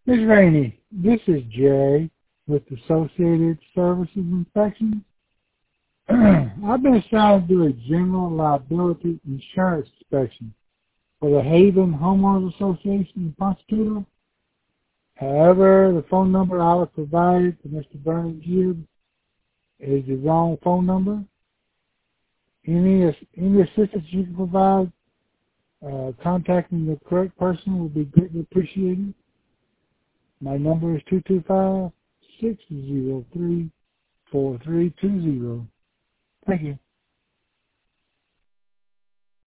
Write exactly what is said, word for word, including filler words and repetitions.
Miz Rainey, this is Jay with Associated Services Inspections. I've been assigned to do a general liability insurance inspection for the Haven Homeowners Association in Ponchatoula. However, the phone number I was provided to Mister Vernon Gibbs is the wrong phone number. Any, any assistance you can provide uh, contacting the correct person will be greatly appreciated. My number is two two five, six zero three, four three two zero. Thank you.